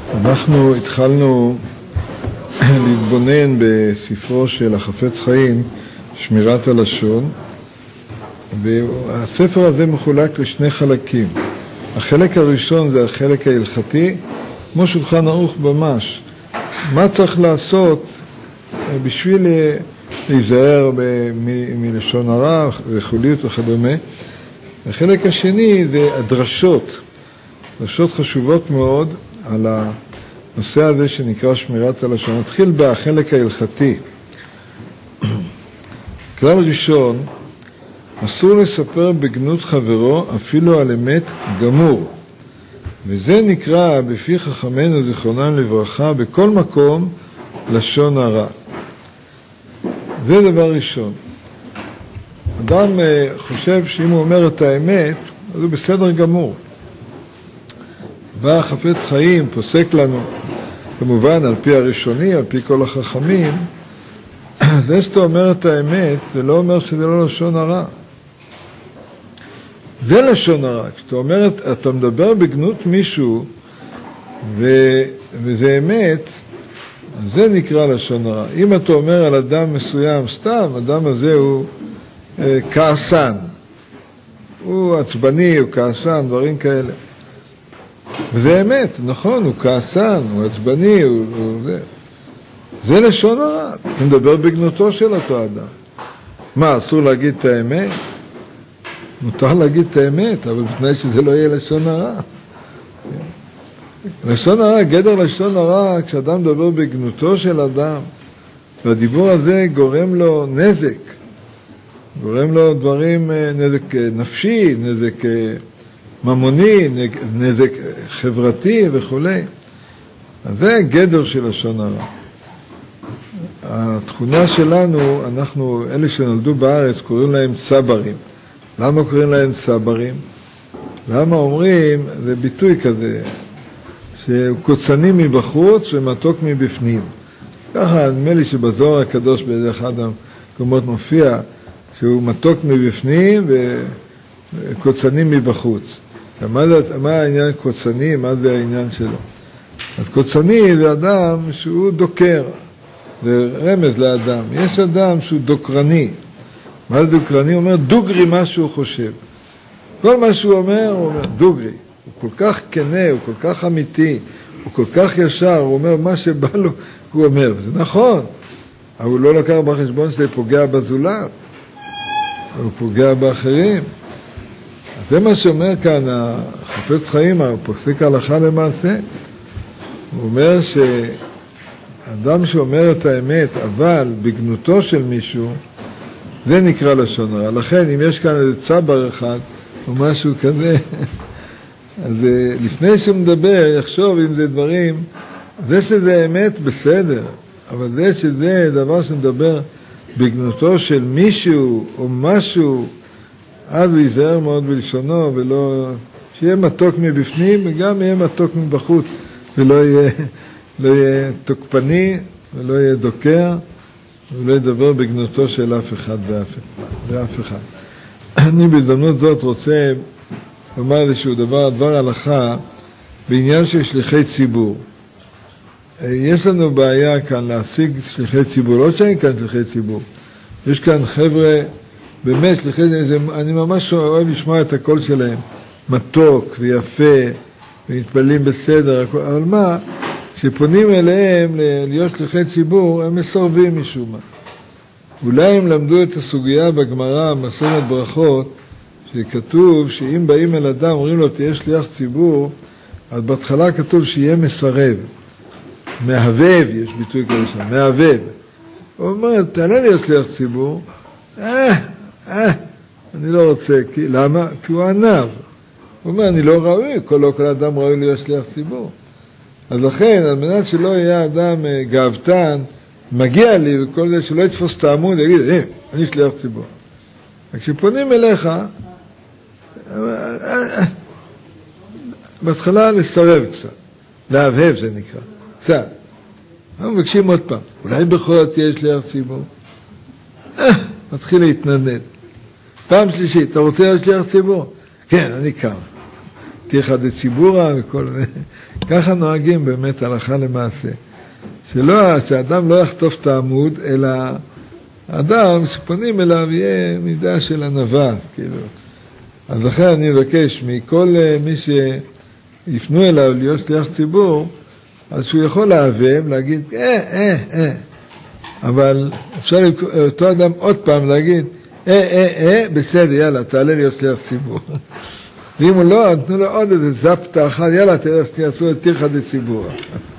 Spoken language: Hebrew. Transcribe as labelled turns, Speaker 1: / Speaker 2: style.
Speaker 1: אנחנו התחלנו להתבונן בספרו של החפץ חיים, שמירת הלשון, והספר הזה מחולק לשני חלקים. החלק הראשון זה החלק ההלכתי, כמו שולחן ערוך ממש. מה צריך לעשות בשביל להיזהר מלשון הרע, רכוליות וכדומה. החלק השני זה הדרשות, דרשות חשובות מאוד על הנושא הזה שנקרא שמירת הלשון. נתחיל בחלק ההלכתי. כלל ראשון, אסור לספר בגנות חברו אפילו על אמת גמור. וזה נקרא בפי חכמינו זיכרונם לברכה בכל מקום לשון הרע. זה דבר ראשון. אדם חושב שאם הוא אומר את האמת, אז הוא בסדר גמור. בא חפץ חיים, פוסק לנו, כמובן על פי הראשוני, על פי כל החכמים, זה שאתה אומר את האמת, זה לא אומר שזה לא לשון הרע. זה לשון הרע. כשאתה אומר, אתה מדבר בגנות מישהו, וזה אמת, זה נקרא לשון הרע. אם אתה אומר על אדם מסוים, סתם, אדם הזה הוא כעסן. הוא עצבני, הוא כעסן, דברים כאלה. וזה אמת, נכון, הוא כעסן, הוא עצבני, הוא זה. זה לשון הרע. אתה מדבר בגנותו של אותו אדם. מה, אסור להגיד את האמת? מותר להגיד את האמת, אבל בתנאי שזה לא יהיה לשון הרע. לשון הרע, גדר לשון הרע, כשאדם מדבר בגנותו של אדם, והדיבור הזה גורם לו נזק, גורם לו דברים, נזק נפשי, נזק ממוני, נזק חברתי וכו'. אז זה גדר של לשון הרע. התכונה שלנו, אנחנו, אלה שנולדו בארץ, קוראים להם צברים. למה קוראים להם צברים? למה אומרים, זה ביטוי כזה, שהוא קוצני מבחוץ ומתוק מבפנים. ככה נדמה לי שבזוהר הקדוש באיזה אחד המקומות מופיע, שהוא מתוק מבפנים וקוצני מבחוץ. מה העניין קוצני? מה זה העניין שלו? אז קוצני זה אדם שהוא דוקר, זה רמז לאדם. יש אדם שהוא דוקרני. מה זה דוקרני? הוא אומר דוגרי מה שהוא חושב. כל מה שהוא אומר, הוא אומר דוגרי. הוא כל כך כנה, הוא כל כך אמיתי, הוא כל כך ישר, הוא אומר מה שבא לו, הוא אומר. זה נכון, אבל הוא לא לקח בחשבון שזה פוגע בזולת, הוא פוגע באחרים. אז זה מה שאומר כאן החפץ חיים, הוא פוסק הלכה למעשה. הוא אומר שאדם שאומר את האמת, אבל בגנותו של מישהו, זה נקרא לשון הרע. לכן, אם יש כאן איזה צבר אחד, או משהו כזה, אז לפני שהוא מדבר, יחשוב אם זה דברים, זה שזה אמת בסדר, אבל זה שזה דבר שמדבר בגנותו של מישהו או משהו, אז הוא ייזהר מאוד בלשונו, ולא, שיהיה מתוק מבפנים וגם יהיה מתוק מבחוץ, ולא יהיה תוקפני ולא יהיה דוקר, ולא ידבר בגנותו של אף אחד ואף אחד. אני בהזדמנות זאת רוצה לומר איזשהו דבר הלכה בעניין של שליחי ציבור. יש לנו בעיה כאן להשיג שליחי ציבור, לא שאין כאן שליחי ציבור. יש כאן חבר'ה, באמת שליחי ציבור, אני ממש אוהב לשמוע את הקול שלהם, מתוק ויפה, ומתפללים בסדר, אבל מה? כשפונים אליהם להיות שליחי ציבור, הם מסרבים משום מה. אולי הם למדו את הסוגיה בגמרא, מסורת ברכות, שכתוב שאם באים אל אדם, אומרים לו, תהיה שליח ציבור, אז בהתחלה כתוב שיהיה מסרב. מהבב, יש ביטוי כזה שם, מהבב. הוא אומר, תעלה להיות שליח ציבור, אני לא רוצה, למה? כי הוא ענב. הוא אומר, אני לא ראוי, כל אדם ראוי להיות שליח ציבור. אז לכן, על מנת שלא יהיה אדם גאוותן, מגיע לי וכל זה שלא יתפוס את העמוד, יגיד, אני שליח ציבור. וכשפונים אליך, בהתחלה לסרב קצת, להבהב זה נקרא, קצת. אנחנו מבקשים עוד פעם, אולי בכל זאת תהיה שליח ציבור? מתחיל להתנדנד. פעם שלישית, אתה רוצה להיות שליח ציבור? כן, אני קם. תהיה לך דציבורה וכל ככה נוהגים באמת הלכה למעשה. שהאדם לא יחטוף את העמוד, אלא האדם שפונים אליו יהיה מידה של ענווה, כאילו. אז לכן אני מבקש מכל מי שיפנו אליו להיות שליח ציבור, אז שהוא יכול להבם, להגיד, אבל אפשר אותו אדם עוד פעם להגיד, בסדר, יאללה, תעלה להיות שליח ציבור. ואם הוא לא, נתנו לו עוד איזה זפתה אחת, יאללה, תעשו את תירחא דציבורא.